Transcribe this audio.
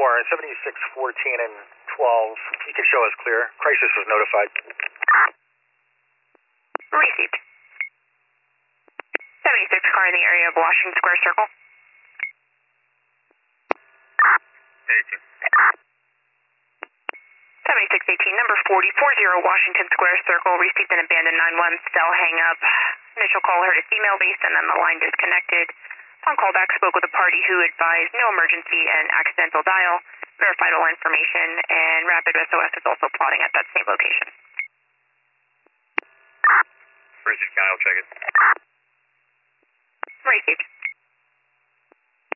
7614 and 12. You can show us clear. Crisis was notified. Received. 76 car in the area of Washington Square Circle. 7618, number 4040 Washington Square Circle, received an abandoned 9-1 cell hang-up. Initial call heard a female based and then the line disconnected. On callback, spoke with a party who advised no emergency and accidental dial, verified all information, and Rapid SOS is also plotting at that same location. Received, I'll check it. Received.